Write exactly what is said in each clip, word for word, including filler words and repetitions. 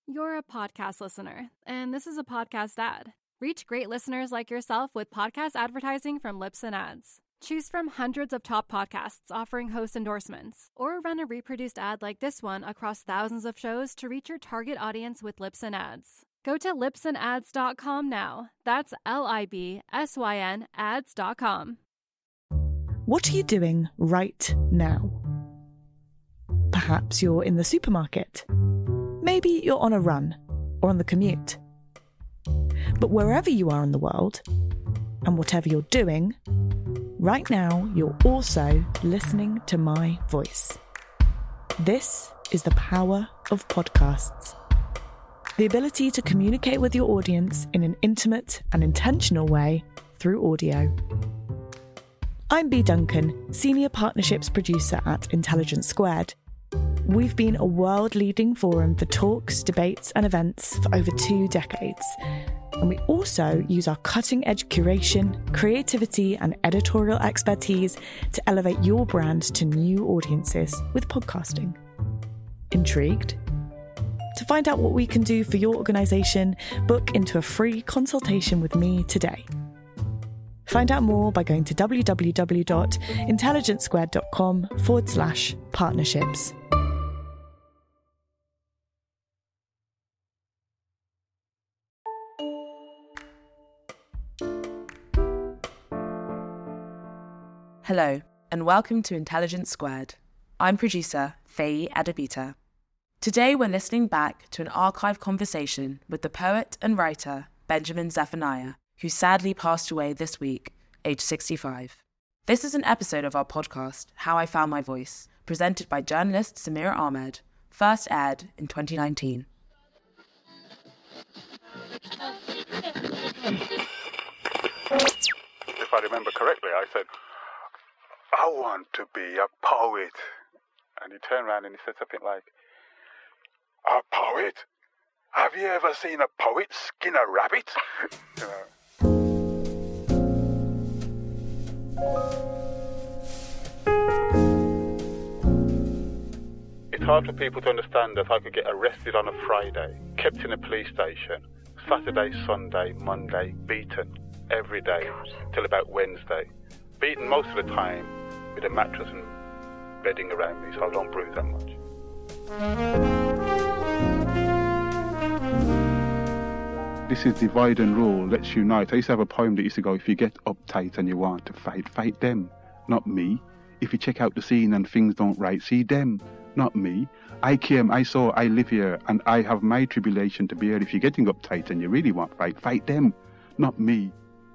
You're a podcast listener, and this is a podcast ad. Reach great listeners like yourself with podcast advertising from Libsyn Ads. Choose from hundreds of top podcasts offering host endorsements, or run a reproduced ad like this one across thousands of shows to reach your target audience with Libsyn Ads. Go to libsyn ads dot com now. That's L I B S Y N ads dot com. What are you doing right now? Perhaps you're in the supermarket. Maybe you're on a run or on the commute. But wherever you are in the world, and whatever you're doing, right now you're also listening to my voice. This is the power of podcasts. The ability to communicate with your audience in an intimate and intentional way through audio. I'm Bea Duncan, Senior Partnerships Producer at Intelligence Squared. We've been a world-leading forum for talks, debates and events for over two decades. And we also use our cutting-edge curation, creativity and editorial expertise to elevate your brand to new audiences with podcasting. Intrigued? To find out what we can do for your organisation, book into a free consultation with me today. Find out more by going to www.intelligencesquared.com forward slash partnerships. Hello, and welcome to Intelligence Squared. I'm producer Faye Adebita. Today we're listening back to an archive conversation with the poet and writer Benjamin Zephaniah, who sadly passed away this week, aged sixty-five. This is an episode of our podcast, How I Found My Voice, presented by journalist Samira Ahmed, first aired in twenty nineteen. If I remember correctly, I said, I want to be a poet. And he turned around and he said something like, a poet? Have you ever seen a poet skin a rabbit? You know. It's hard for people to understand that I could get arrested on a Friday, kept in a police station, Saturday, Sunday, Monday, beaten every day till about Wednesday. Beaten most of the time with a mattress and bedding around me so I don't bruise that much. This is divide and rule, let's unite. I used to have a poem that used to go, if you get uptight and you want to fight, fight them, not me. If you check out the scene and things don't right, see them, not me. I came, I saw, I live here, and I have my tribulation to bear. If you're getting uptight and you really want to fight, fight them, not me.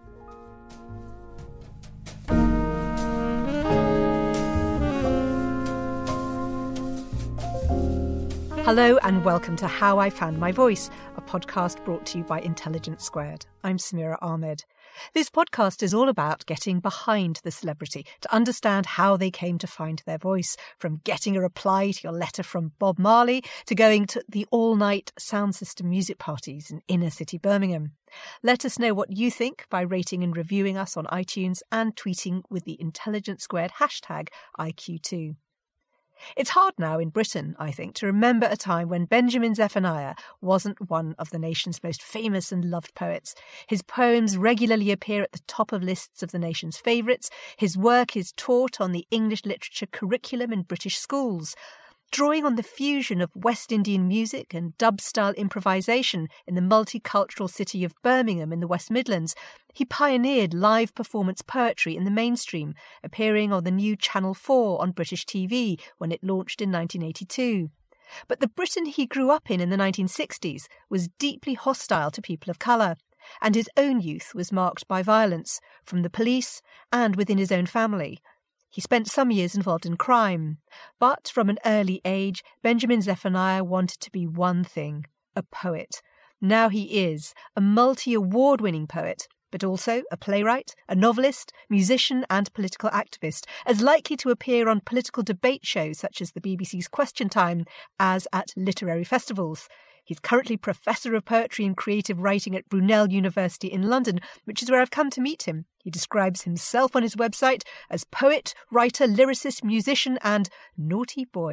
Hello and welcome to How I Found My Voice, a podcast brought to you by Intelligence Squared. I'm Samira Ahmed. This podcast is all about getting behind the celebrity to understand how they came to find their voice, from getting a reply to your letter from Bob Marley to going to the all-night sound system music parties in inner city Birmingham. Let us know what you think by rating and reviewing us on iTunes and tweeting with the Intelligence Squared hashtag I Q two. It's hard now in Britain, I think, to remember a time when Benjamin Zephaniah wasn't one of the nation's most famous and loved poets. His poems regularly appear at the top of lists of the nation's favourites. His work is taught on the English literature curriculum in British schools. Drawing on the fusion of West Indian music and dub-style improvisation in the multicultural city of Birmingham in the West Midlands, he pioneered live performance poetry in the mainstream, appearing on the new Channel four on British T V when it launched in nineteen eighty-two. But the Britain he grew up in in the nineteen sixties was deeply hostile to people of colour, and his own youth was marked by violence, from the police and within his own family. He spent some years involved in crime, but from an early age, Benjamin Zephaniah wanted to be one thing, a poet. Now he is, a multi-award-winning poet, but also a playwright, a novelist, musician and political activist, as likely to appear on political debate shows such as the B B C's Question Time as at literary festivals. He's currently Professor of Poetry and Creative Writing at Brunel University in London, which is where I've come to meet him. He describes himself on his website as poet, writer, lyricist, musician and naughty boy.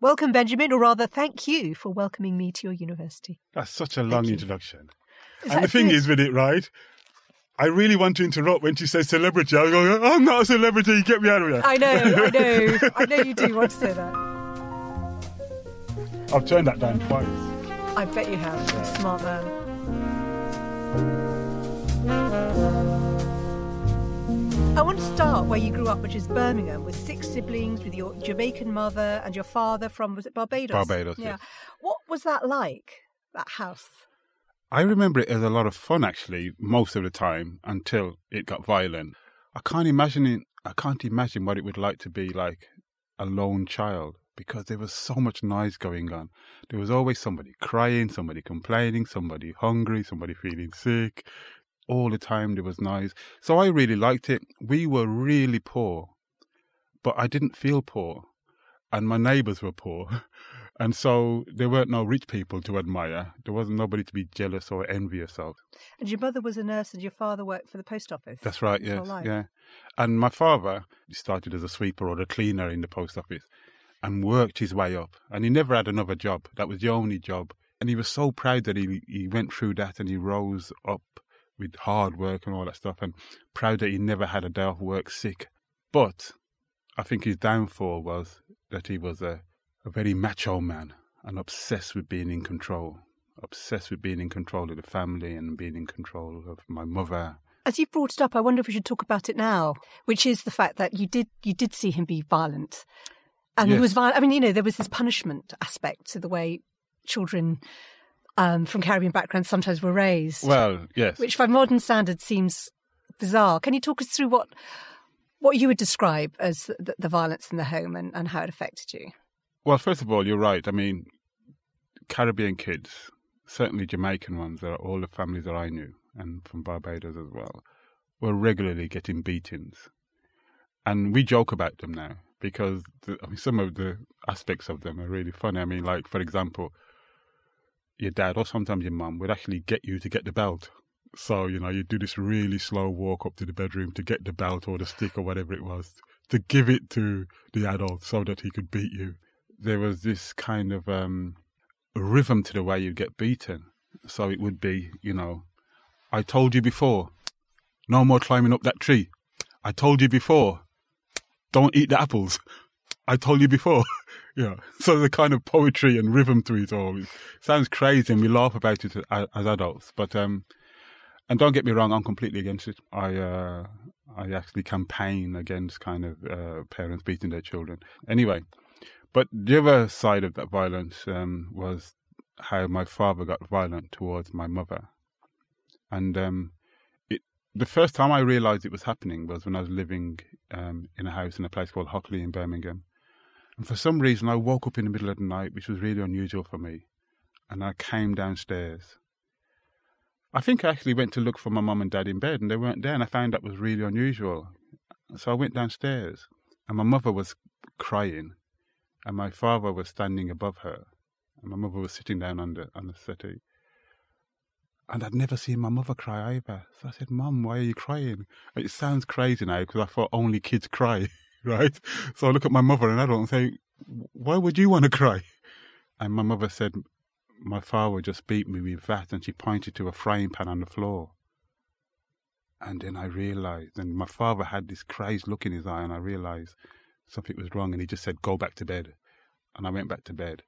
Welcome, Benjamin, or rather, thank you for welcoming me to your university. That's such a long introduction. Is and the thing good? is with it, right? I really want to interrupt when she says celebrity. I go, I'm not a celebrity, get me out of here. I know, I know. I know you do want to say that. I've turned that down twice. I bet you have. You're a smart man. I want to start where you grew up, which is Birmingham, with six siblings, with your Jamaican mother and your father from, was it Barbados? Barbados, yeah. yes. What was that like, that house? I remember it as a lot of fun, actually, most of the time, until it got violent. I can't imagine it, I can't imagine what it would like to be like a lone child, because there was so much noise going on. There was always somebody crying, somebody complaining, somebody hungry, somebody feeling sick. All the time there was noise. So I really liked it. We were really poor, but I didn't feel poor. And my neighbours were poor. And so there weren't no rich people to admire. There wasn't nobody to be jealous or envious of. And your mother was a nurse and your father worked for the post office? That's right, yes, yeah. And my father started as a sweeper or a cleaner in the post office and worked his way up. And he never had another job. That was the only job. And he was so proud that he, he went through that and he rose up with hard work and all that stuff, and proud that he never had a day off work sick. But I think his downfall was that he was a, a very macho man and obsessed with being in control, obsessed with being in control of the family and being in control of my mother. As you've brought it up, I wonder if we should talk about it now, which is the fact that you did you did see him be violent. And Yes. he was violent. I mean, you know, there was this punishment aspect to the way children Um, from Caribbean backgrounds sometimes were raised. Well, yes. Which by modern standards seems bizarre. Can you talk us through what what you would describe as the, the violence in the home and, and how it affected you? Well, first of all, you're right. I mean, Caribbean kids, certainly Jamaican ones, are all the families that I knew, and from Barbados as well, were regularly getting beatings. And we joke about them now because the, I mean, some of the aspects of them are really funny. I mean, like, for example, your dad or sometimes your mum would actually get you to get the belt. So, you know, you do this really slow walk up to the bedroom to get the belt or the stick or whatever it was, to give it to the adult so that he could beat you. There was this kind of um, rhythm to the way you get beaten. So it would be, you know, I told you before, no more climbing up that tree. I told you before, don't eat the apples. I told you before. Yeah, so the kind of poetry and rhythm to it all. It sounds crazy and we laugh about it as, as adults. But, um, and don't get me wrong, I'm completely against it. I uh, I actually campaign against kind of uh, parents beating their children. Anyway, but the other side of that violence um, was how my father got violent towards my mother. And um, it, the first time I realised it was happening was when I was living um, in a house in a place called Hockley in Birmingham. And for some reason, I woke up in the middle of the night, which was really unusual for me. And I came downstairs. I think I actually went to look for my mum and dad in bed, and they weren't there. And I found that was really unusual. So I went downstairs, and my mother was crying, and my father was standing above her, and my mother was sitting down on the, on the settee. And I'd never seen my mother cry either. So I said, Mum, why are you crying? It sounds crazy now, because I thought only kids cry. Right? So I look at my mother and adult and say, why would you want to cry? And my mother said, my father just beat me with that, and she pointed to a frying pan on the floor. And then I realised, and my father had this crazed look in his eye, and I realised something was wrong, and he just said, go back to bed. And I went back to bed.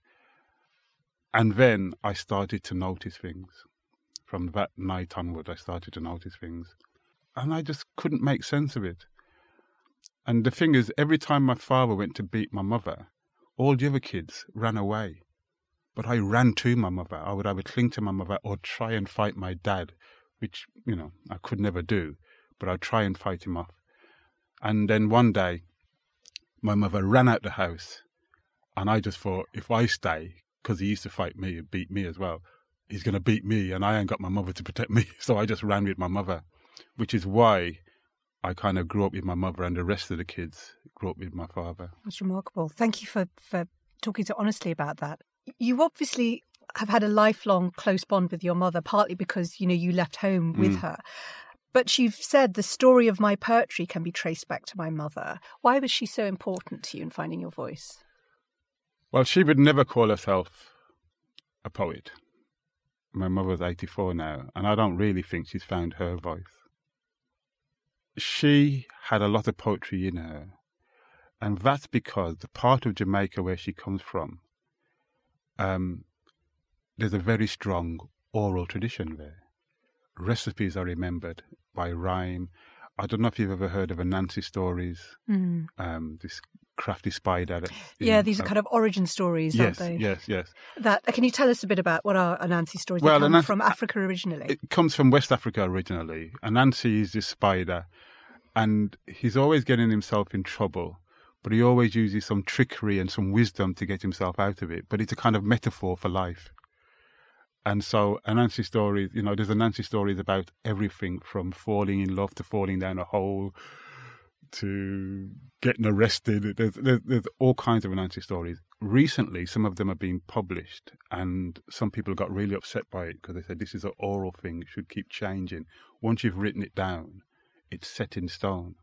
And then I started to notice things. From that night onward, I started to notice things. And I just couldn't make sense of it. And the thing is, every time my father went to beat my mother, all the other kids ran away. But I ran to my mother. I would either cling to my mother or try and fight my dad, which, you know, I could never do. But I'd try and fight him off. And then one day, my mother ran out the house. And I just thought, if I stay, because he used to fight me and beat me as well, he's going to beat me and I ain't got my mother to protect me. So I just ran with my mother, which is why I kind of grew up with my mother, and the rest of the kids grew up with my father. That's remarkable. Thank you for, for talking so honestly about that. You obviously have had a lifelong close bond with your mother, partly because, you know, you left home with mm. her. But you've said the story of my poetry can be traced back to my mother. Why was she so important to you in finding your voice? Well, she would never call herself a poet. My mother's eighty-four now, and I don't really think she's found her voice. She had a lot of poetry in her, and that's because the part of Jamaica where she comes from, um, there's a very strong oral tradition there. Recipes are remembered by rhyme. I don't know if you've ever heard of Anansi stories, mm. um, this crafty spider. That, yeah, know, these are uh, kind of origin stories, yes, aren't they? Yes, yes, That can you tell us a bit about what are Anansi stories? Well, they come Anansi, from Africa originally. It comes from West Africa originally. Anansi is this spider, and he's always getting himself in trouble, but he always uses some trickery and some wisdom to get himself out of it. But it's a kind of metaphor for life. And so Anansi stories, you know, there's Anansi stories about everything from falling in love to falling down a hole to getting arrested. There's, there's, there's all kinds of Anansi stories. Recently, some of them are being published, and some people got really upset by it because they said this is an oral thing, it should keep changing. Once you've written it down, it's set in stone.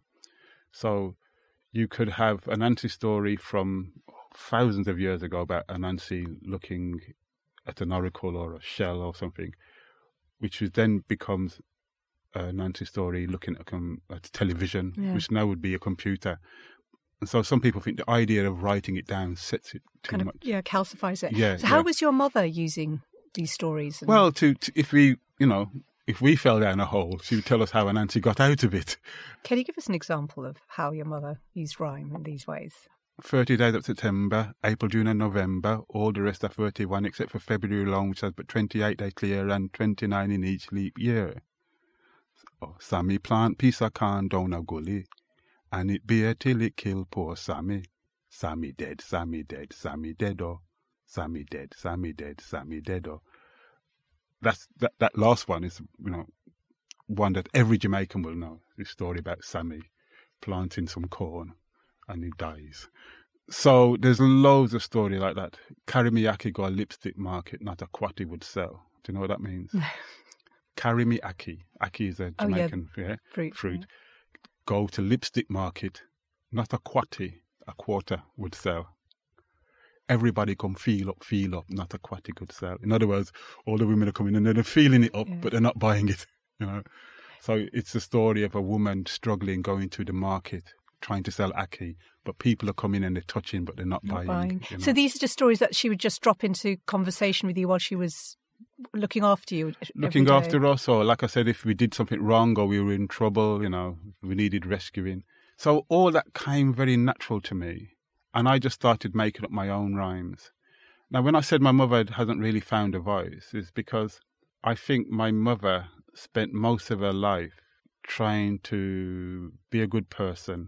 So you could have an Anansi story from thousands of years ago about Anansi looking at an oracle or a shell or something, which then becomes an Anansi story looking at, um, at television, yeah. which now would be a computer. And so some people think the idea of writing it down sets it too kind much. Of, yeah, calcifies it. Yeah, so how yeah. was your mother using these stories? And... Well, to, to if we, you know, if we fell down a hole, she would tell us how Anansi got out of it. Can you give us an example of how your mother used rhyme in these ways? thirty days of September, April, June and November. All the rest are thirty-one except for February long, which has but twenty-eight days clear and twenty-nine in each leap year. Oh, Sammy plant piece of corn down a gully, and it bear till it kill poor Sammy. Sammy dead, Sammy dead, Sammy dead, oh. Sammy dead, Sammy dead, Sammy dead, oh. That's, that, that last one is, you know, one that every Jamaican will know. This story about Sammy planting some corn and he dies. So there's loads of story like that. Carry me aki go a lipstick market, not a quatty would sell. Do you know what that means? Carry me aki. Aki is a Jamaican oh, yeah. Yeah, fruit. fruit. Yeah. Go to lipstick market, not a quatty, a quarter would sell. Everybody come feel up, feel up, not a quatty could sell. In other words, all the women are coming and they're feeling it up, yeah. but they're not buying it. You know. So it's the story of a woman struggling, going to the market, trying to sell ackee, but people are coming and they're touching, but they're not, not buying. buying. You know? So these are just stories that she would just drop into conversation with you while she was looking after you. Looking after us, or like I said, if we did something wrong or we were in trouble, you know, we needed rescuing. So all that came very natural to me, and I just started making up my own rhymes. Now, when I said my mother hasn't really found a voice, it's because I think my mother spent most of her life trying to be a good person.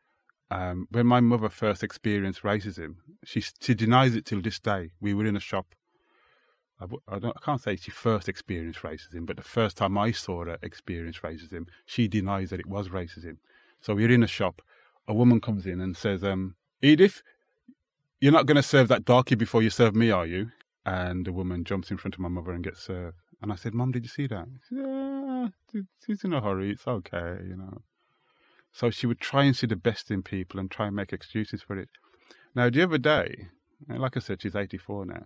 Um, when my mother first experienced racism, she she denies it till this day. We were in a shop. I, I, don't, I can't say she first experienced racism, but the first time I saw her experience racism, she denies that it was racism. So we're in a shop. A woman comes in and says, um, Edith, you're not going to serve that darkie before you serve me, are you? And the woman jumps in front of my mother and gets served. And I said, Mum, did you see that? She said, yeah, she's in a hurry. It's okay, you know. So she would try and see the best in people and try and make excuses for it. Now, the other day, like I said, she's eighty-four now.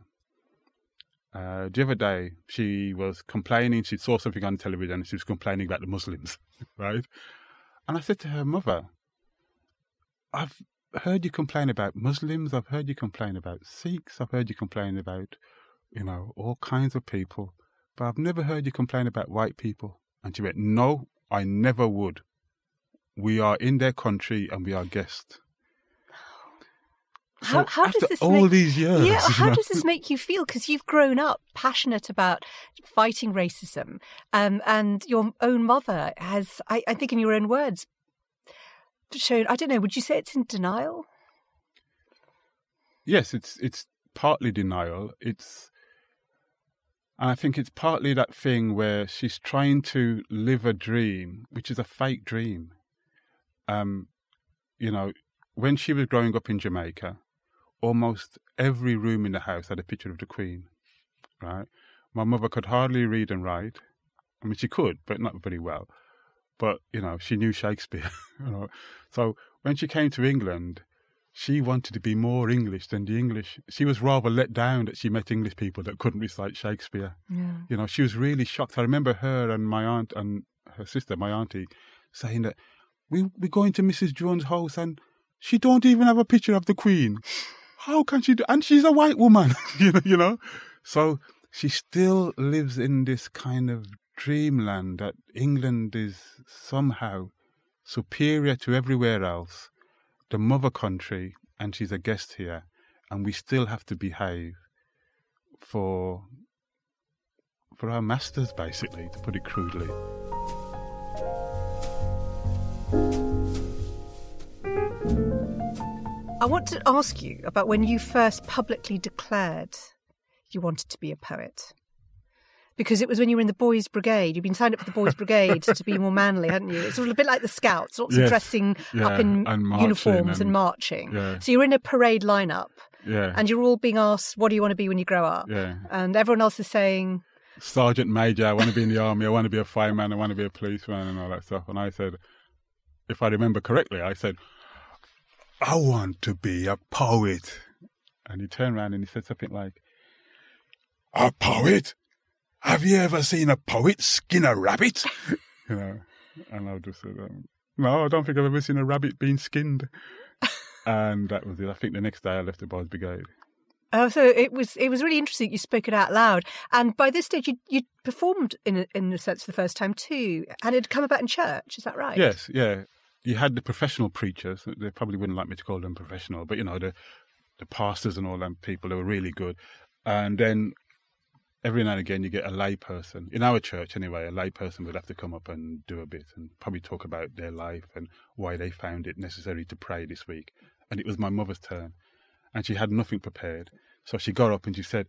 Uh, the other day, she was complaining. She saw something on television and she was complaining about the Muslims, right? And I said to her, Mother, I've heard you complain about Muslims. I've heard you complain about Sikhs. I've heard you complain about, you know, all kinds of people. But I've never heard you complain about white people. And she went, no, I never would. We are in their country and we are guests. So how how after does this all make, these years? Yeah, how you know? does this make you feel? Because you've grown up passionate about fighting racism, um, and your own mother has, I, I think, in your own words, shown. I don't know. Would you say it's in denial? Yes, it's it's partly denial. It's, and I think it's partly that thing where she's trying to live a dream, which is a fake dream. Um, you know, when she was growing up in Jamaica, almost every room in the house had a picture of the Queen, right? My mother could hardly read and write. I mean, she could, but not very well. But, you know, she knew Shakespeare. You know? So when she came to England, she wanted to be more English than the English. She was rather let down that she met English people that couldn't recite Shakespeare. Yeah. You know, she was really shocked. I remember her and my aunt and her sister, my auntie, saying that we we go into Missus Jones' house and she don't even have a picture of the Queen. How can she do? And she's a white woman, you know. You know, so she still lives in this kind of dreamland that England is somehow superior to everywhere else, the mother country, and she's a guest here, and we still have to behave for for our masters, basically, to put it crudely. I want to ask you about when you first publicly declared you wanted to be a poet. Because it was when you were in the Boys' Brigade. You'd been signed up for the Boys' Brigade to be more manly, hadn't you? It's sort of a bit like the Scouts, lots Yes. of dressing Yeah, up in and marching uniforms and, and- marching. Yeah. So you're in a parade lineup, Yeah, and you're all being asked, what do you want to be when you grow up? yeah. And everyone else is saying, Sergeant Major, I want to be in the army, I want to be a fireman, I want to be a policeman and all that stuff. And I said, if I remember correctly, I said, I want to be a poet. And he turned around and he said something like, a poet? Have you ever seen a poet skin a rabbit? You know, and I just said, um, no, I don't think I've ever seen a rabbit being skinned. And that was it. I think the next day I left the Boys' Brigade. oh, so it was it was really interesting you spoke it out loud. And by this stage, you you performed in a, in a sense for the first time too. And it had come about in church, is that right? Yes, yeah. You had the professional preachers. They probably wouldn't like me to call them professional, but, you know, the the pastors and all them people, they were really good. And then every now and again you get a lay person. In our church, anyway, a lay person would have to come up and do a bit and probably talk about their life and why they found it necessary to pray this week. And it was my mother's turn. And she had nothing prepared. So she got up and she said,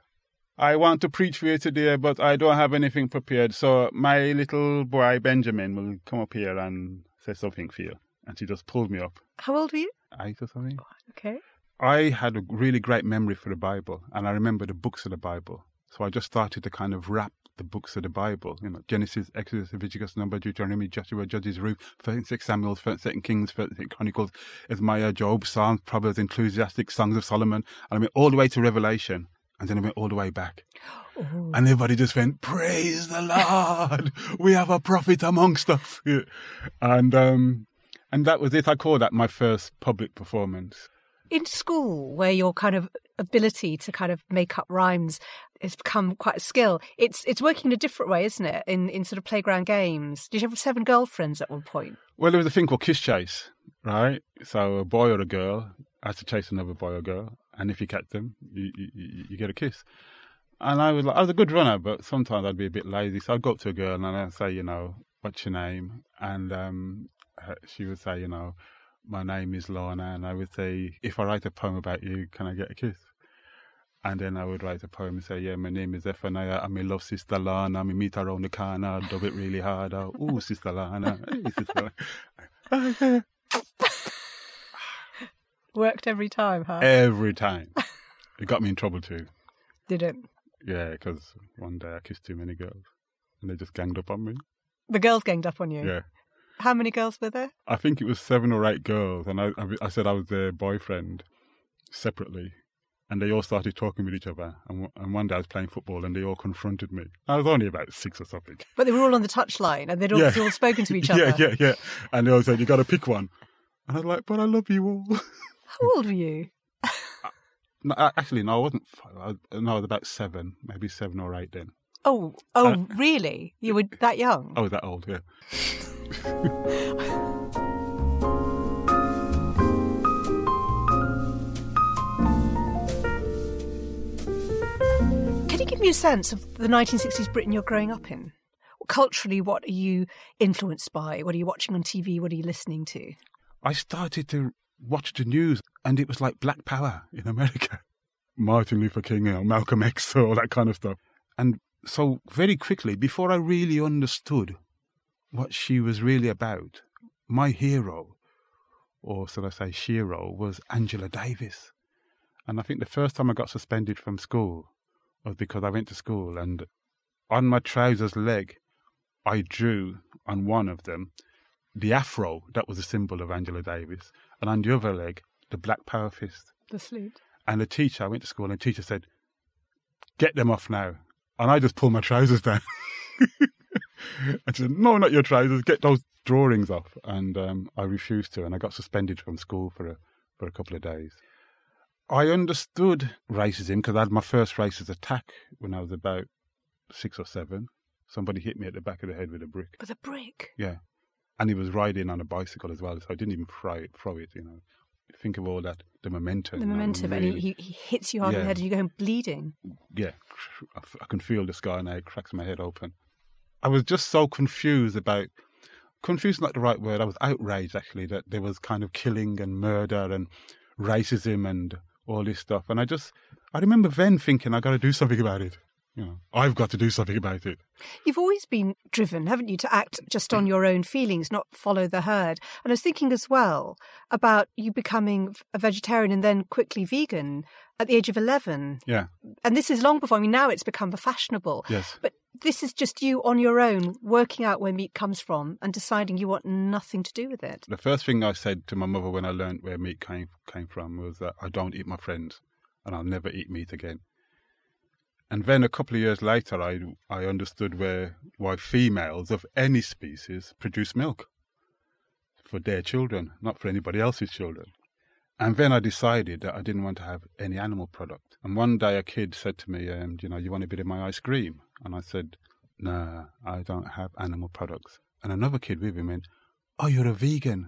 I want to preach for you today, but I don't have anything prepared. So my little boy, Benjamin, will come up here and say something for you. And she just pulled me up. How old were you? Eight or something. Okay. I had a really great memory for the Bible, and I remember the books of the Bible. So I just started to kind of rap the books of the Bible, you know, Genesis, Exodus, Leviticus, Numbers, Deuteronomy, Joshua, Judges, Ruth, First Samuel, First Kings, First Chronicles, Isaiah, Job, Psalms, Proverbs, Ecclesiastic, Songs of Solomon, and I went all the way to Revelation, and then I went all the way back. Ooh. And everybody just went, praise the Lord, we have a prophet amongst us. Yeah. And, um, and that was it. I call that my first public performance. In school, where your kind of ability to kind of make up rhymes has become quite a skill, it's it's working in a different way, isn't it? In in sort of playground games. Did you have seven girlfriends at one point? Well, there was a thing called kiss chase, right? So a boy or a girl has to chase another boy or girl, and if you catch them, you you, you get a kiss. And I was like, I was a good runner, but sometimes I'd be a bit lazy. So I'd go up to a girl and I'd say, you know, what's your name? And um, she would say, you know, my name is Lorna, and I would say, if I write a poem about you, can I get a kiss? And then I would write a poem and say, yeah, my name is Zephaniah, and I love Sister Lana, we meet around the corner, I'll dub it really hard, oh, ooh, Sister Lana, hey, Sister Lana. Worked every time, huh? Every time. It got me in trouble too. Did it? Yeah, because one day I kissed too many girls, and they just ganged up on me. The girls ganged up on you? Yeah. How many girls were there? I think it was seven or eight girls, and I, I, I said I was their boyfriend separately, and they all started talking with each other. And, and one day I was playing football, and they all confronted me. I was only about six or something. But they were all on the touchline, and they'd all, Yeah. all spoken to each other. Yeah, yeah, yeah. And they all said, you got to pick one. And I was like, but I love you all. How old were you? No, I- actually, no, I wasn't five. I was, no, I was about seven, maybe seven or eight then. Oh, oh, Uh, really? You were that young? I was that old, yeah. Can you give me a sense of the nineteen sixties Britain you're growing up in? Culturally, what are you influenced by? What are you watching on T V? What are you listening to? I started to watch the news, and it was like Black Power in America. Martin Luther King, you know, Malcolm X, all that kind of stuff. And so very quickly, before I really understood what she was really about, my hero, or should I say shero, was Angela Davis. And I think the first time I got suspended from school was because I went to school, and on my trousers leg, I drew on one of them the afro that was a symbol of Angela Davis, and on the other leg, the black power fist. The salute. And the teacher, I went to school and the teacher said, get them off now. And I just pulled my trousers down. I said, no, not your trousers, get those drawings off. And um, I refused to, and I got suspended from school for a, for a couple of days. I understood racism because I had my first racist attack when I was about six or seven. Somebody hit me at the back of the head with a brick. With a brick? Yeah. And he was riding on a bicycle as well, so I didn't even throw it, throw it you know. Think of all that, the momentum. The momentum, really, and he, he hits you hard yeah. on the head and you go home bleeding. Yeah. I can feel the scar now, it cracks my head open. I was just so confused about, confused is not the right word, I was outraged actually that there was kind of killing and murder and racism and all this stuff. And I just, I remember then thinking, I got to do something about it. You know, I've got to do something about it. You've always been driven, haven't you, to act just on your own feelings, not follow the herd. And I was thinking as well about you becoming a vegetarian and then quickly vegan at the age of eleven. Yeah. And this is long before, I mean, now it's become fashionable. Yes. But this is just you on your own, working out where meat comes from and deciding you want nothing to do with it. The first thing I said to my mother when I learned where meat came came from was that I don't eat my friends and I'll never eat meat again. And then a couple of years later, I I understood where why females of any species produce milk for their children, not for anybody else's children. And then I decided that I didn't want to have any animal product. And one day a kid said to me, um, you know, you want a bit of my ice cream? And I said, nah, I don't have animal products. And another kid with him went, oh, you're a vegan.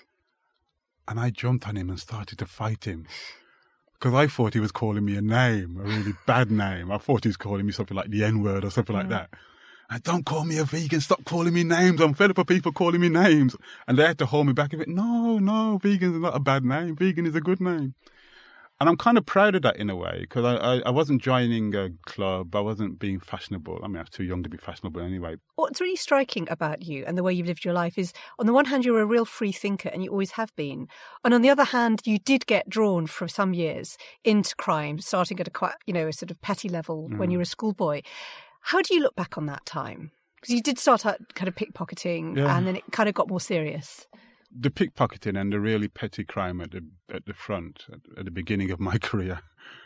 And I jumped on him and started to fight him. Because I thought he was calling me a name, a really bad name. I thought he was calling me something like the N-word or something mm. like that. And don't call me a vegan, stop calling me names. I'm fed up of people calling me names. And they had to hold me back a bit. No, no, vegan is not a bad name. Vegan is a good name. And I'm kind of proud of that in a way, because I, I, I wasn't joining a club. I wasn't being fashionable. I mean, I was too young to be fashionable anyway. What's really striking about you and the way you've lived your life is, on the one hand, you're a real free thinker, and you always have been. And on the other hand, you did get drawn for some years into crime, starting at a quite, you know, a sort of petty level mm. when you were a schoolboy. How do you look back on that time? Because you did start out kind of pickpocketing, yeah. and then it kind of got more serious. The pickpocketing and the really petty crime at the at the front, at, at the beginning of my career,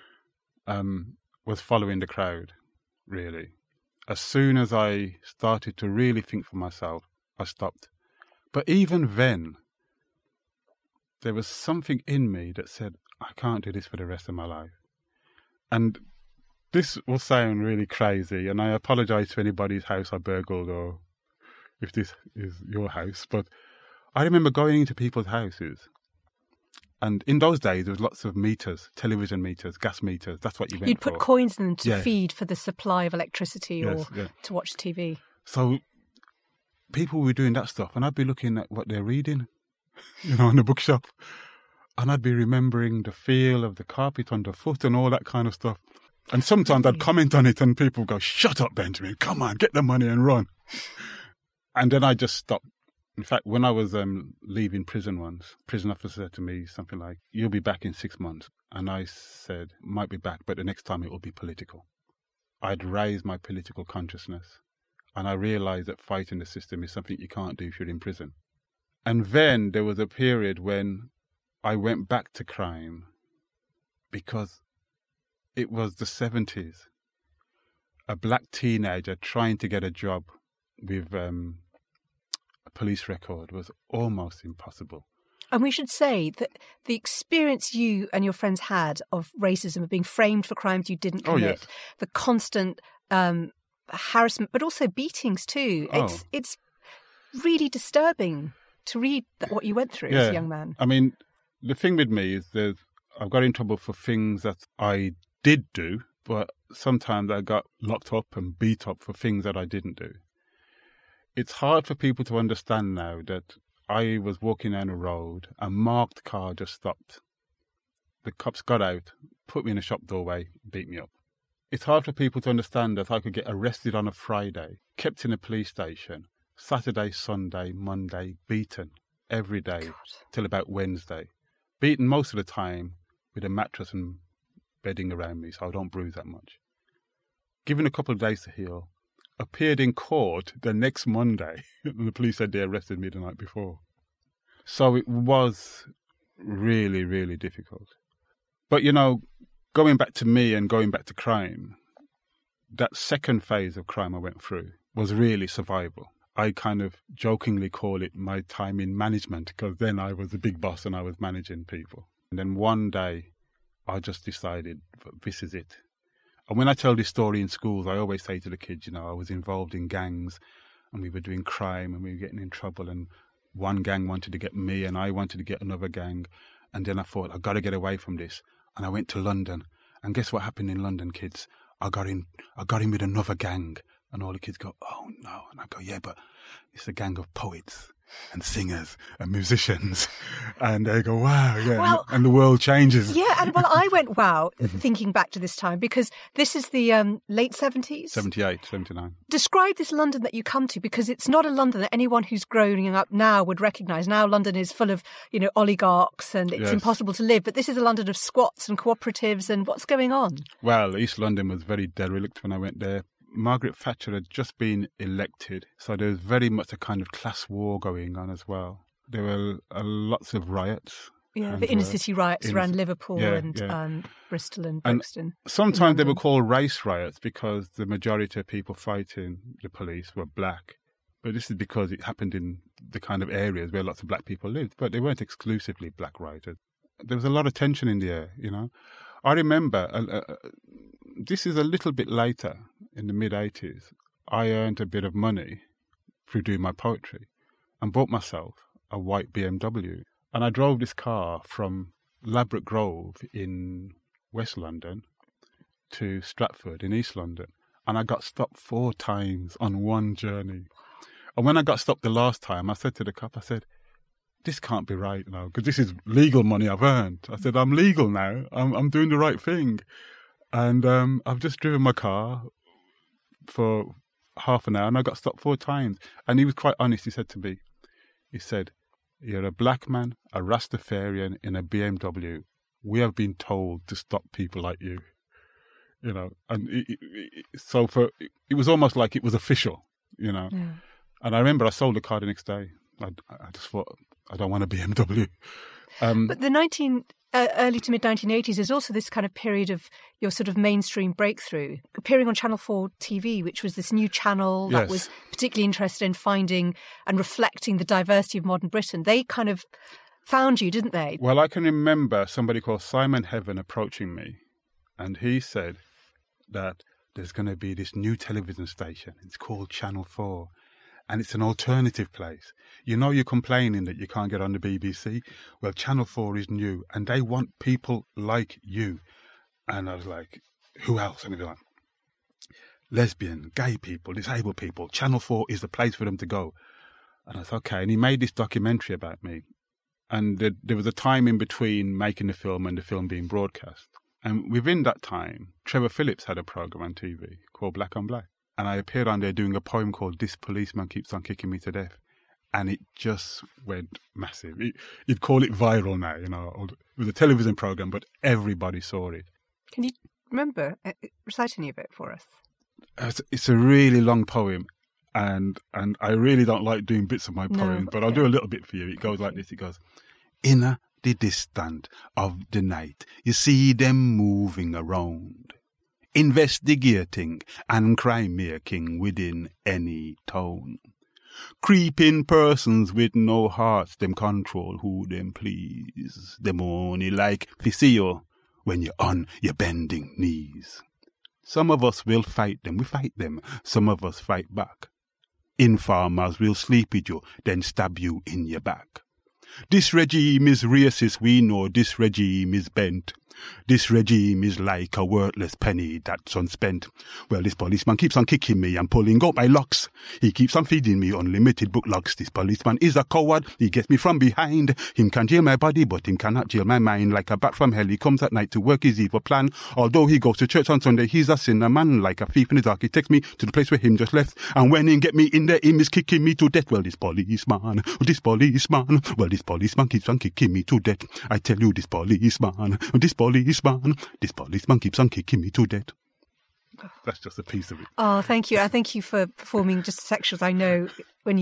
um, was following the crowd, really. As soon as I started to really think for myself, I stopped. But even then, there was something in me that said, I can't do this for the rest of my life. And this will sound really crazy, and I apologise to anybody's house I burgled, or if this is your house, but I remember going into people's houses, and in those days there was lots of meters, television meters, gas meters. That's what you went You'd put for. coins in them to yeah. feed for the supply of electricity yes, or yeah. to watch T V. So people were doing that stuff, and I'd be looking at what they're reading, you know, in the bookshop, and I'd be remembering the feel of the carpet underfoot and all that kind of stuff. And sometimes I'd comment on it, and people would go, "Shut up, Benjamin! Come on, get the money and run." And then I just stopped. In fact, when I was um, leaving prison once, prison officer said to me something like, "You'll be back in six months." And I said, "Might be back, but the next time it will be political." I'd raised my political consciousness, and I realised that fighting the system is something you can't do if you're in prison. And then there was a period when I went back to crime because it was the seventies. A black teenager trying to get a job with um, a police record was almost impossible. And we should say that the experience you and your friends had of racism, of being framed for crimes you didn't commit, oh, yes. the constant um, harassment, but also beatings too. Oh. It's it's really disturbing to read that, what you went through yeah. as a young man. I mean, the thing with me is that I've got in trouble for things that I did do, but sometimes I got locked up and beat up for things that I didn't do. It's hard for people to understand now that I was walking down a road, a marked car just stopped. The cops got out, put me in a shop doorway, beat me up. It's hard for people to understand that I could get arrested on a Friday, kept in a police station, Saturday, Sunday, Monday, beaten every day God. till about Wednesday. Beaten most of the time with a mattress and bedding around me so I don't bruise that much. Given a couple of days to heal, appeared in court the next Monday, and the police said they arrested me the night before. So it was really, really difficult. But, you know, going back to me and going back to crime, that second phase of crime I went through was really survival. I kind of jokingly call it my time in management, because then I was the big boss and I was managing people. And then one day I just decided, this is it. And when I tell this story in schools, I always say to the kids, you know, I was involved in gangs and we were doing crime and we were getting in trouble, and one gang wanted to get me and I wanted to get another gang. And then I thought, I've got to get away from this. And I went to London. And guess what happened in London, kids? I got in, I got in with another gang. And all the kids go, oh no. And I go, yeah, but it's a gang of poets and singers and musicians. And they go, wow, yeah. Well, and, and the world changes. Yeah, and well, I went, wow, thinking back to this time, because this is the um, late seventies? seventy-eight, seventy-nine. Describe this London that you come to, because it's not a London that anyone who's growing up now would recognise. Now London is full of, you know, oligarchs and it's Yes. impossible to live. But this is a London of squats and cooperatives, and what's going on? Well, East London was very derelict when I went there. Margaret Thatcher had just been elected, so there was very much a kind of class war going on as well. There were uh, lots of riots. Yeah, and, the inner uh, city riots inner- around Liverpool yeah, and yeah. Um, Bristol and And Brixton. Sometimes they were London. called race riots because the majority of people fighting the police were black. But this is because it happened in the kind of areas where lots of black people lived. But they weren't exclusively black rioters. There was a lot of tension in the air, you know. I remember, uh, uh, this is a little bit later, in the mid-eighties, I earned a bit of money through doing my poetry and bought myself a white B M W. And I drove this car from Ladbroke Grove in West London to Stratford in East London. And I got stopped four times on one journey. And when I got stopped the last time, I said to the cop, I said, this can't be right now, because this is legal money I've earned. I said, I'm legal now. I'm, I'm doing the right thing. And um, I've just driven my car for half an hour and I got stopped four times. And he was quite honest. He said to me, he said, you're a black man, a Rastafarian in a B M W. We have been told to stop people like you. You know, and it, it, it, so for it was almost like it was official, you know. Yeah. And I remember I sold the car the next day. I, I just thought, I don't want a B M W. Um, But the nineteen uh, early to mid nineteen eighties is also this kind of period of your sort of mainstream breakthrough, appearing on Channel four T V, which was this new channel that Yes. was particularly interested in finding and reflecting the diversity of modern Britain. They kind of found you, didn't they? Well, I can remember somebody called Simon Heaven approaching me, and he said that there's going to be this new television station. It's called Channel four, and it's an alternative place. You know, you're complaining that you can't get on the B B C. Well, Channel four is new, and they want people like you. And I was like, who else? And he was like, lesbian, gay people, disabled people. Channel four is the place for them to go. And I thought, okay. And he made this documentary about me. And there, there was a time in between making the film and the film being broadcast. And within that time, Trevor Phillips had a program on T V called Black on Black. And I appeared on there doing a poem called This Policeman Keeps on Kicking Me to Death. And it just went massive. It, you'd call it viral now, you know. It was a television program, but everybody saw it. Can you remember, uh, recite any of it for us? It's, it's a really long poem. And and I really don't like doing bits of my No, poem, but I'll okay. do a little bit for you. It goes like this. It goes, inner the distant of the night, you see them moving around, investigating and crime making within any town. Creeping persons with no hearts, them control who them please. Them only like to see you when you're on your bending knees. Some of us will fight them, we fight them. Some of us fight back. Informers will sleep with you, then stab you in your back. This regime is racist, we know this regime is bent. This regime is like a worthless penny that's unspent. Well, this policeman keeps on kicking me and pulling out my locks. He keeps on feeding me unlimited book logs. This policeman is a coward, he gets me from behind. Him can jail my body, but him cannot jail my mind. Like a bat from hell, he comes at night to work his evil plan. Although he goes to church on Sunday, he's a sinner man. Like a thief in the dark, he takes me to the place where him just left. And when he get me in there, him is kicking me to death. Well, this policeman, this policeman, well, this policeman keeps on kicking me to death. I tell you, this policeman, this policeman, this policeman keeps on kicking me to death. That's just a piece of it. Oh, thank you. I thank you for performing just sections. I know when you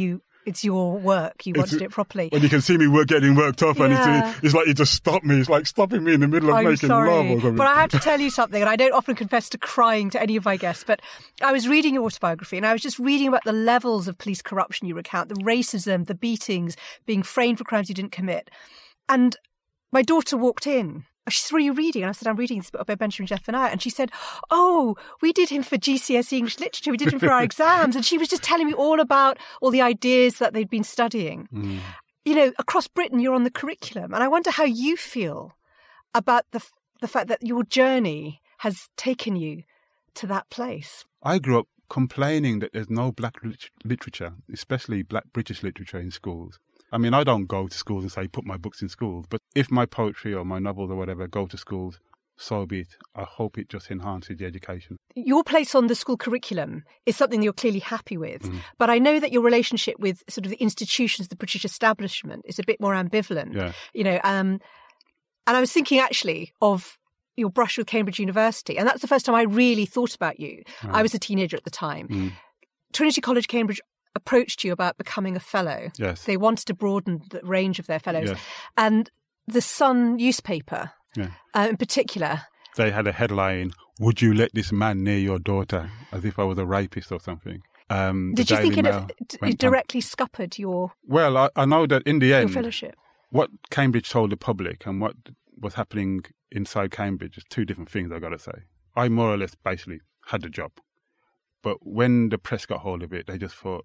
it's your work. You want to do it properly. When you can see me work, getting worked up, and Yeah. it's, it's like you just stop me. It's like stopping me in the middle of I'm making sorry, love or something. but I have to tell you something, and I don't often confess to crying to any of my guests, but I was reading your autobiography, and I was just reading about the levels of police corruption you recount, the racism, the beatings, being framed for crimes you didn't commit. And my daughter walked in. She said, "What are you reading?" And I said, "I'm reading this book by Benjamin Zephaniah." And she said, "Oh, we did him for G C S E English Literature. We did him for our exams." And she was just telling me all about all the ideas that they'd been studying. Mm. You know, across Britain, you're on the curriculum. And I wonder how you feel about the the fact that your journey has taken you to that place. I grew up complaining that there's no black lit- literature, especially black British literature in schools. I mean, I don't go to schools and say, put my books in schools, but if my poetry or my novels or whatever go to schools, so be it. I hope it just enhances the education. Your place on the school curriculum is something you're clearly happy with, Mm. but I know that your relationship with sort of the institutions, the British establishment, is a bit more ambivalent. Yeah. You know, um, and I was thinking actually of your brush with Cambridge University, and that's the first time I really thought about you. Right. I was a teenager at the time. Mm. Trinity College, Cambridge approached you about becoming a fellow. Yes. They wanted to broaden the range of their fellows. Yes. And the Sun newspaper, Yeah. uh, in particular, They had a headline, "Would you let this man near your daughter?" As if I was a rapist or something. Um, the did you think Daily it, Mail it went on. directly scuppered your, Well, I, I know that in the your end, fellowship? what Cambridge told the public and what was happening inside Cambridge is two different things, I've got to say. I more or less basically had the job. But when the press got hold of it, they just thought,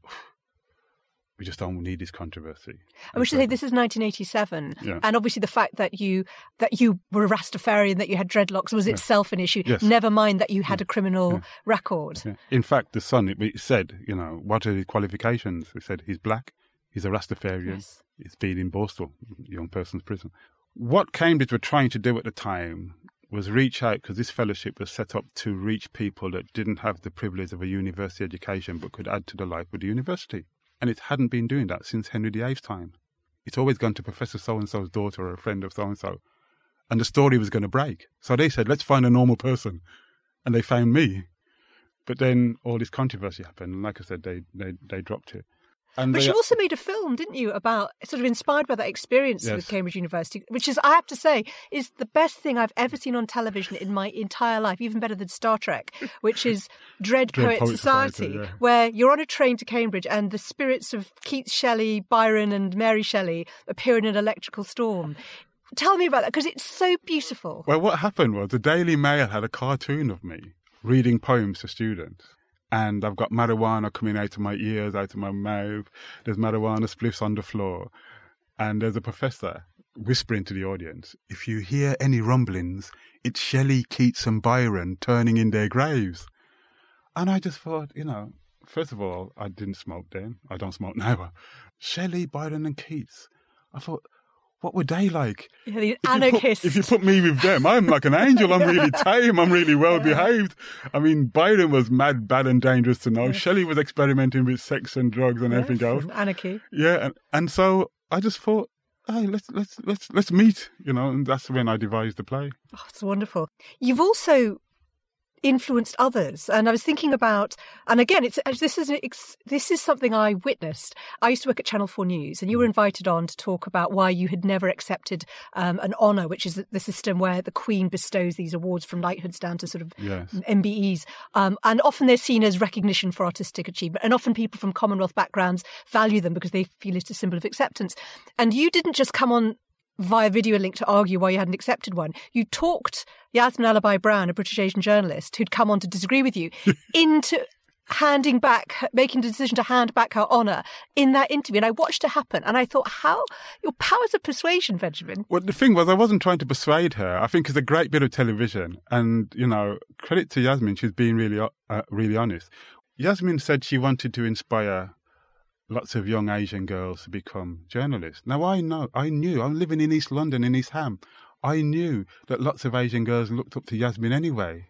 we just don't need this controversy. I wish to say this is nineteen eighty-seven, Yeah. and obviously the fact that you that you were a Rastafarian, that you had dreadlocks, was itself an issue. Yes. Never mind that you had a criminal Yeah. record. Yeah. In fact, the Sun, it, it said, you know, what are his qualifications? It said he's black, he's a Rastafarian, Yes. he's been in Borstal, young person's prison. What Cambridge were trying to do at the time was reach out, because this fellowship was set up to reach people that didn't have the privilege of a university education but could add to the life of the university. And it hadn't been doing that since Henry the Eighth's time. It's always gone to Professor so-and-so's daughter or a friend of so-and-so. And the story was going to break. So they said, let's find a normal person. And they found me. But then all this controversy happened. And like I said, they they, they dropped it. And But they, you also made a film, didn't you, about sort of inspired by that experience Yes. with Cambridge University, which is, I have to say, is the best thing I've ever seen on television in my entire life, even better than Star Trek, which is Dread, Dread Poet, Poet Society, Society, yeah. where you're on a train to Cambridge and the spirits of Keats Shelley, Byron and Mary Shelley appear in an electrical storm. Tell me about that, because it's so beautiful. Well, what happened was the Daily Mail had a cartoon of me reading poems to students. And I've got marijuana coming out of my ears, out of my mouth. There's marijuana spliffs on the floor. And there's a professor whispering to the audience, if you hear any rumblings, it's Shelley, Keats and Byron turning in their graves. And I just thought, you know, first of all, I didn't smoke then. I don't smoke now. Shelley, Byron and Keats. I thought, what were they like? Yeah, the If you put- anarchists. If you put me with them, I'm like an angel. I'm really tame. I'm really well behaved. I mean, Byron was mad, bad, and dangerous to know. Yes. Shelley was experimenting with sex and drugs and Yes, everything else. and anarchy. Yeah, and, and so I just thought, hey, let's let's let's let's meet, you know, and that's when I devised the play. Oh, it's wonderful. You've also influenced others, and I was thinking about, and again, it's this is it's, this is something I witnessed. I used to work at Channel four News, and you were invited on to talk about why you had never accepted um, an honour, which is the system where the Queen bestows these awards from knighthoods down to sort of Yes. M B Es, um, and often they're seen as recognition for artistic achievement, and often people from Commonwealth backgrounds value them because they feel it's a symbol of acceptance. And you didn't just come on via video link to argue why you hadn't accepted one. You talked Yasmin Alabai Brown, a British Asian journalist who'd come on to disagree with you, into handing back, making the decision to hand back her honour in that interview. And I watched it happen and I thought, how, your powers of persuasion, Benjamin. Well, the thing was, I wasn't trying to persuade her. I think it's a great bit of television. And, you know, credit to Yasmin, she's being really, uh, really honest. Yasmin said she wanted to inspire lots of young Asian girls to become journalists. Now, I know, I knew, I'm living in East London, in East Ham. I knew that lots of Asian girls looked up to Yasmin anyway.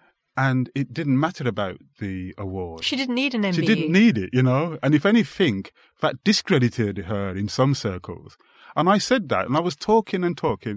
And it didn't matter about the award. She didn't need an M B E. She didn't need it, you know. And if anything, that discredited her in some circles. And I said that, and I was talking and talking,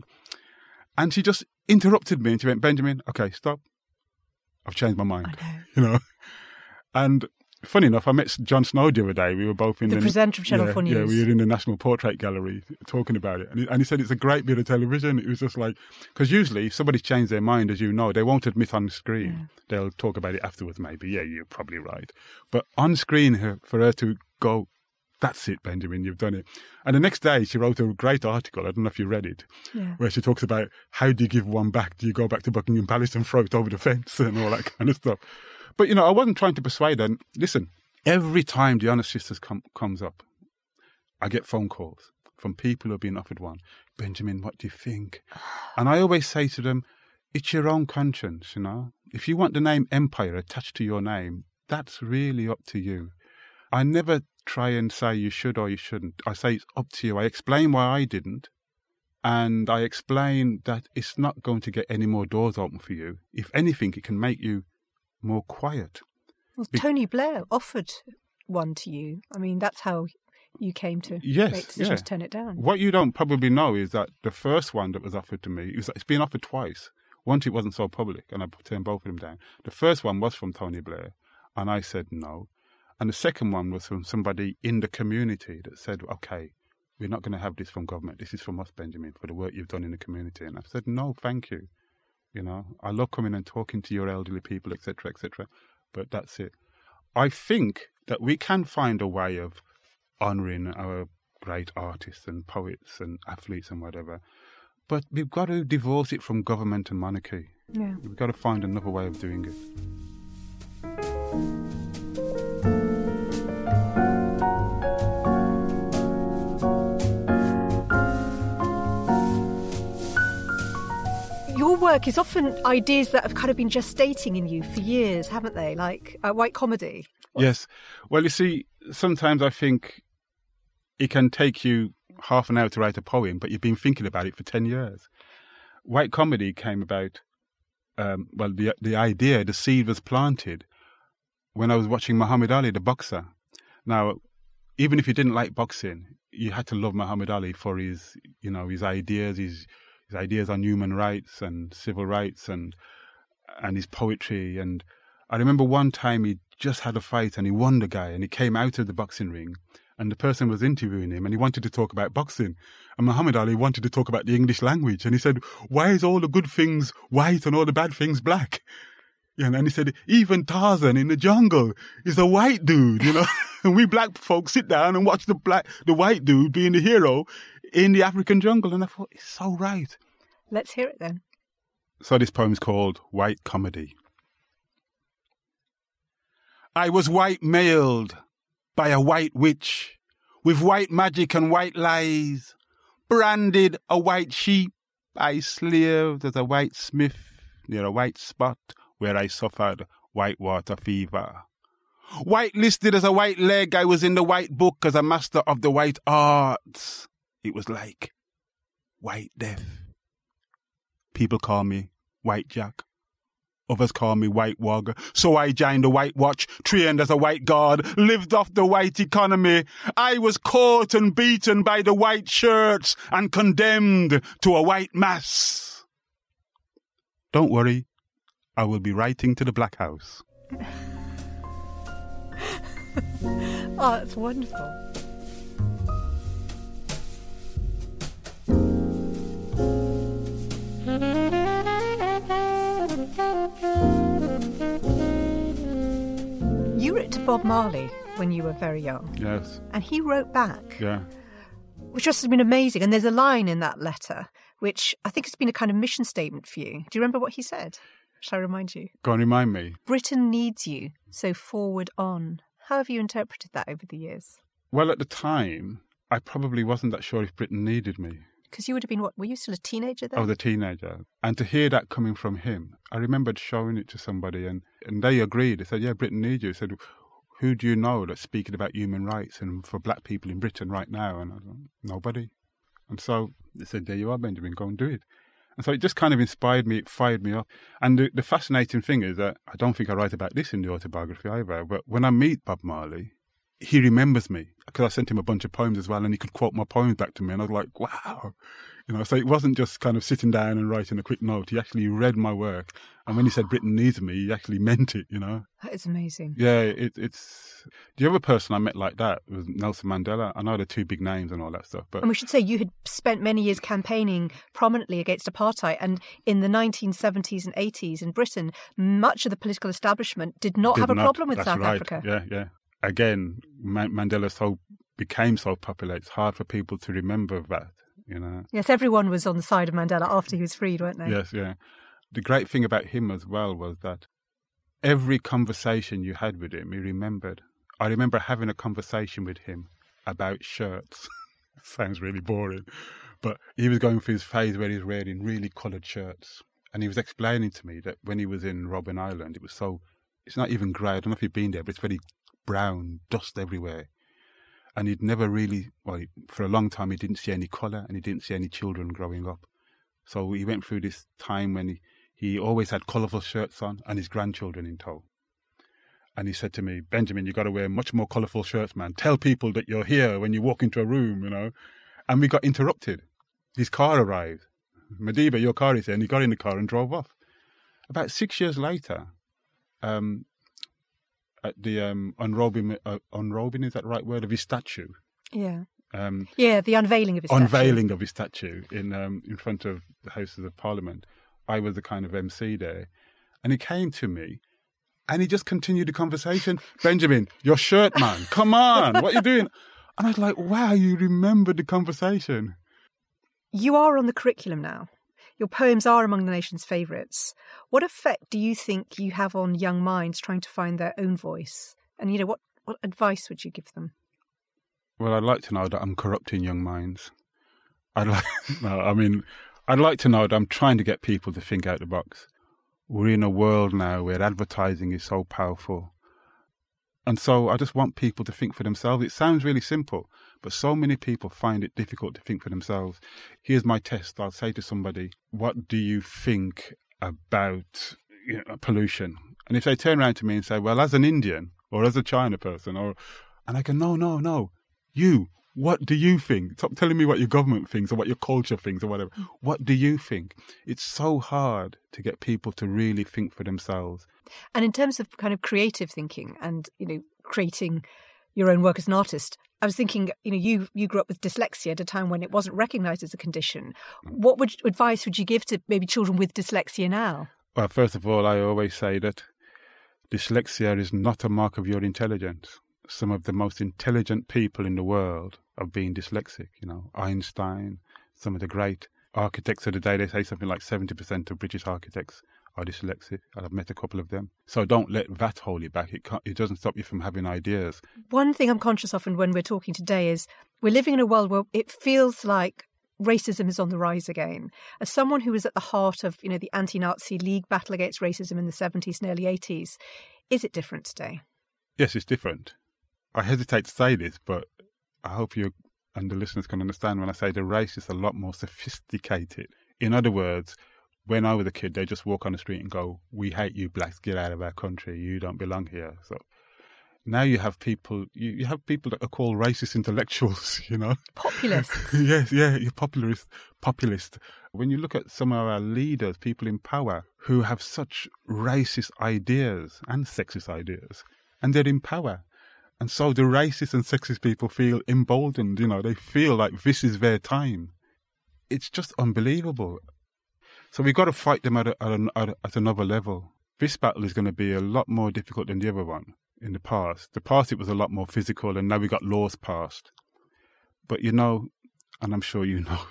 and she just interrupted me, and she went, Benjamin, okay, stop. I've changed my mind, I know. you know. And funny enough, I met Jon Snow the other day. We were both in the, the presenter of Channel yeah, four News. Yeah, we were in the National Portrait Gallery talking about it. And he, and he said it's a great bit of television. It was just like, because usually if somebody's changed their mind, as you know, they won't admit on screen. Yeah. They'll talk about it afterwards maybe. Yeah, you're probably right. But on screen, her, for her to go, that's it, Benjamin, you've done it. And the next day she wrote a great article, I don't know if you read it, yeah. where she talks about how do you give one back? Do you go back to Buckingham Palace and throw it over the fence and all that kind of stuff? But, you know, I wasn't trying to persuade her. Listen, every time the Honest Sisters com- comes up, I get phone calls from people who have been offered one. Benjamin, what do you think? And I always say to them, it's your own conscience, you know. If you want the name Empire attached to your name, that's really up to you. I never try and say you should or you shouldn't. I say it's up to you. I explain why I didn't. And I explain that it's not going to get any more doors open for you. If anything, it can make you more quiet. Well, Be- Tony Blair offered one to you. I mean, that's how you came to yes, make decisions yeah. to turn it down. What you don't probably know is that the first one that was offered to me, it was, it's been offered twice. Once it wasn't so public, and I turned both of them down. The first one was from Tony Blair, and I said no. And the second one was from somebody in the community that said, okay, we're not going to have this from government. This is from us, Benjamin, for the work you've done in the community. And I said, no, thank you. You know, I love coming and talking to your elderly people, et cetera, et cetera. But that's it. I think that we can find a way of honouring our great artists and poets and athletes and whatever. But we've got to divorce it from government and monarchy. Yeah. We've got to find another way of doing it. Your work is often ideas that have kind of been gestating in you for years, haven't they? Like uh, white comedy. Yes. Well, you see, sometimes I think it can take you half an hour to write a poem, but you've been thinking about it for ten years. White comedy came about, um, well, the the idea, the seed was planted when I was watching Muhammad Ali, the boxer. Now, even if you didn't like boxing, you had to love Muhammad Ali for his, you know, his ideas, his his ideas on human rights and civil rights and and his poetry. And I remember one time he just had a fight and he won the guy and he came out of the boxing ring and the person was interviewing him and he wanted to talk about boxing. And Muhammad Ali wanted to talk about the English language. And he said, why is all the good things white and all the bad things black? Yeah, and he said, even Tarzan in the jungle is a white dude, you know. And we black folks sit down and watch the black, the white dude being the hero in the African jungle. And I thought, it's so right. Let's hear it then. So this poem's called White Comedy. I was white-mailed by a white witch with white magic and white lies. Branded a white sheep, I slaved as a white smith near a white spot where I suffered whitewater fever. White-listed as a white leg, I was in the white book as a master of the white arts. It was like white death. People call me White Jack. Others call me White Wog. So I joined the White Watch, trained as a white guard, lived off the white economy. I was caught and beaten by the white shirts and condemned to a white mass. Don't worry, I will be writing to the Black House. Oh, that's wonderful. You wrote to Bob Marley when you were very young. Yes. And he wrote back. Yeah. Which must have been amazing. And there's a line in that letter which I think has been a kind of mission statement for you. Do you remember what he said? Shall I remind you? Go and remind me. Britain needs you, so forward on. How have you interpreted that over the years? Well, at the time, I probably wasn't that sure if Britain needed me. Because you would have been, what, were you still a teenager then? I was a teenager. And to hear that coming from him, I remembered showing it to somebody and, and they agreed. They said, yeah, Britain needs you. I said, who do you know that's speaking about human rights and for black people in Britain right now? And I was like, nobody. And so they said, there you are, Benjamin, go and do it. And so it just kind of inspired me, it fired me up. And the, the fascinating thing is that I don't think I write about this in the autobiography either, but when I meet Bob Marley, he remembers me because I sent him a bunch of poems as well and he could quote my poems back to me and I was like, wow. You know, so it wasn't just kind of sitting down and writing a quick note. He actually read my work. And when he said Britain needs me, he actually meant it, you know. That is amazing. Yeah, it, it's The other person I met like that was Nelson Mandela. I know the two big names and all that stuff. But And we should say you had spent many years campaigning prominently against apartheid. And in the nineteen seventies and eighties in Britain, much of the political establishment did not did have a not. problem with That's South right. Africa. Yeah, yeah. Again, Ma- Mandela so became so popular, it's hard for people to remember that, you know. Yes, everyone was on the side of Mandela after he was freed, weren't they? Yes, yeah. The great thing about him as well was that every conversation you had with him, he remembered. I remember having a conversation with him about shirts. Sounds really boring. But he was going through his phase where he was wearing really coloured shirts. And he was explaining to me that when he was in Robben Island, it was so, it's not even grey. I don't know if you've been there, but it's very brown, dust everywhere. And he'd never really, well, for a long time, he didn't see any colour and he didn't see any children growing up. So he went through this time when he, he always had colourful shirts on and his grandchildren in tow. And he said to me, Benjamin, you've got to wear much more colourful shirts, man. Tell people that you're here when you walk into a room, you know. And we got interrupted. His car arrived. Madiba, your car is here. And he got in the car and drove off. About six years later, um, at the um, unrobing, uh, unrobing, is that the right word, of his statue? Yeah. Um, yeah, the unveiling of his unveiling statue. of his statue in um, in front of the Houses of Parliament. I was the kind of M C there. And he came to me and he just continued the conversation. Benjamin, your shirt, man. Come on. What are you doing? And I was like, wow, you remembered the conversation. You are on the curriculum now. Your poems are among the nation's favourites. What effect do you think you have on young minds trying to find their own voice? And, you know, what, what advice would you give them? Well, I'd like to know that I'm corrupting young minds. I'd like, no, I mean, I'd like to know that I'm trying to get people to think out the box. We're in a world now where advertising is so powerful. And so I just want people to think for themselves. It sounds really simple, but so many people find it difficult to think for themselves. Here's my test. I'll say to somebody, what do you think about, you know, pollution? And if they turn around to me and say, well, as an Indian or as a China person, or, and I go, no, no, no, you, what do you think? Stop telling me what your government thinks or what your culture thinks or whatever. What do you think? It's so hard to get people to really think for themselves. And in terms of kind of creative thinking and, you know, creating your own work as an artist, I was thinking, you know, you you grew up with dyslexia at a time when it wasn't recognised as a condition. What would, advice would you give to maybe children with dyslexia now? Well, first of all, I always say that dyslexia is not a mark of your intelligence. Some of the most intelligent people in the world are being dyslexic, you know, Einstein, some of the great architects of the day, they say something like seventy percent of British architects are dyslexic. I've met a couple of them. So don't let that hold you back. It can't, it doesn't stop you from having ideas. One thing I'm conscious of and when we're talking today is we're living in a world where it feels like racism is on the rise again. As someone who was at the heart of, you know, the anti-Nazi League battle against racism in the seventies and early eighties, is it different today? Yes, it's different. I hesitate to say this, but I hope you and the listeners can understand when I say the race is a lot more sophisticated. In other words, when I was a kid, they just walk on the street and go, we hate you blacks, get out of our country, you don't belong here. So now you have people, you, you have people that are called racist intellectuals, you know. Populists. yes, yeah, you're populist, populist. When you look at some of our leaders, people in power, who have such racist ideas and sexist ideas, and they're in power. And so the racist and sexist people feel emboldened, you know, they feel like this is their time. It's just unbelievable. So we've got to fight them at, a, at, an, at, a, at another level. This battle is going to be a lot more difficult than the other one in the past. The past, it was a lot more physical, and now we got laws passed. But, you know, and I'm sure you know,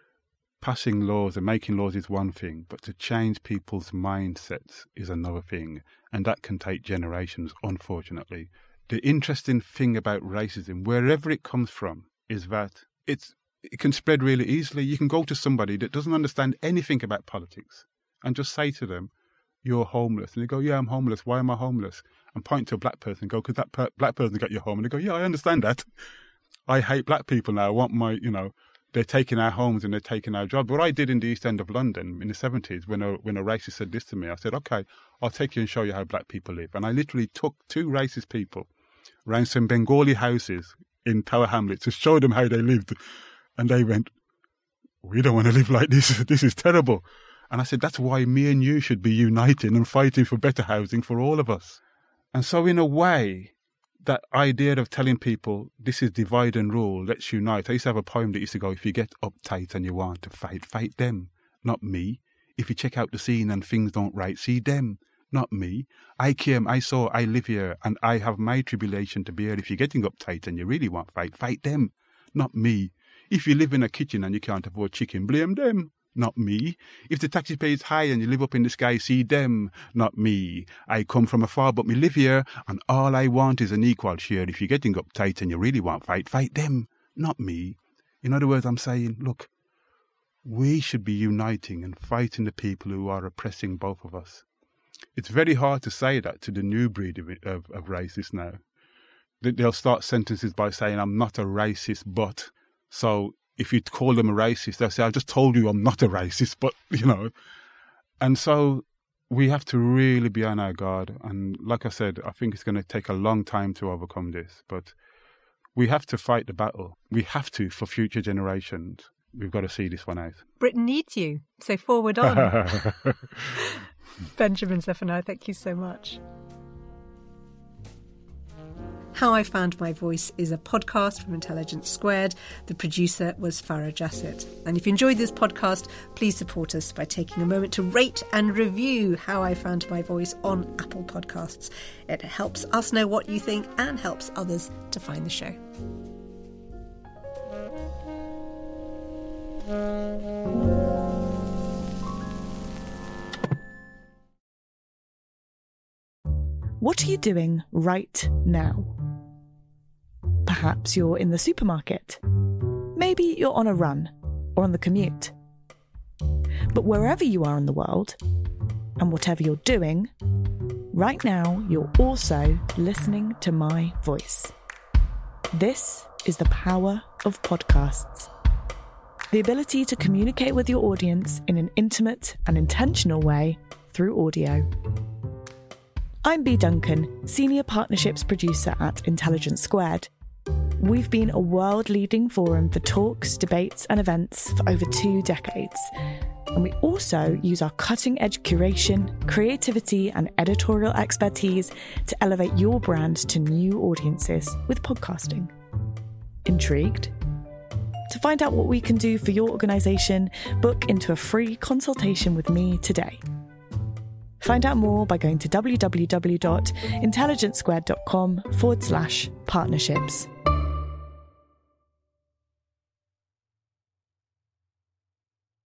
passing laws and making laws is one thing, but to change people's mindsets is another thing. And that can take generations, unfortunately. The interesting thing about racism, wherever it comes from, is that it's it can spread really easily. You can go to somebody that doesn't understand anything about politics and just say to them, you're homeless. And they go, yeah, I'm homeless. Why am I homeless? And point to a black person and go, because that per- black person got you home. And they go, yeah, I understand that. I hate black people now. I want my, you know, they're taking our homes and they're taking our jobs. What I did in the East End of London in the seventies, when a, when a racist said this to me, I said, okay, I'll take you and show you how black people live. And I literally took two racist people around some Bengali houses in Tower Hamlets to show them how they lived. And they went, we don't want to live like this. This is terrible. And I said, that's why me and you should be uniting and fighting for better housing for all of us. And so in a way, that idea of telling people this is divide and rule, let's unite. I used to have a poem that used to go, if you get uptight and you want to fight, fight them, not me. If you check out the scene and things don't right, see them, not me. I came, I saw, I live here, and I have my tribulation to bear. If you're getting uptight and you really want to fight, fight them, not me. If you live in a kitchen and you can't afford chicken, blame them, not me. If the taxi pay is high and you live up in the sky, see them, not me. I come from afar, but me live here, and all I want is an equal share. If you're getting uptight and you really want to fight, fight them, not me. In other words, I'm saying, look, we should be uniting and fighting the people who are oppressing both of us. It's very hard to say that to the new breed of, of, of racists now. They'll start sentences by saying, I'm not a racist, but... So if you call them a racist, they'll say, I just told you I'm not a racist, but, you know. And so we have to really be on our guard. And like I said, I think it's going to take a long time to overcome this. But we have to fight the battle. We have to for future generations. We've got to see this one out. Britain needs you, so forward on. Benjamin Zephaniah, thank you so much. How I Found My Voice is a podcast from Intelligence Squared. The producer was Farah Jassett. And if you enjoyed this podcast, please support us by taking a moment to rate and review How I Found My Voice on Apple Podcasts. It helps us know what you think and helps others to find the show. What are you doing right now? Perhaps you're in the supermarket. Maybe you're on a run or on the commute. But wherever you are in the world, and whatever you're doing, right now you're also listening to my voice. This is the power of podcasts. The ability to communicate with your audience in an intimate and intentional way through audio. I'm Bea Duncan, Senior Partnerships Producer at Intelligence Squared. We've been a world-leading forum for talks, debates and events for over two decades. And we also use our cutting-edge curation, creativity and editorial expertise to elevate your brand to new audiences with podcasting. Intrigued? To find out what we can do for your organisation, book into a free consultation with me today. Find out more by going to www.intelligencesquared.com forward slash partnerships.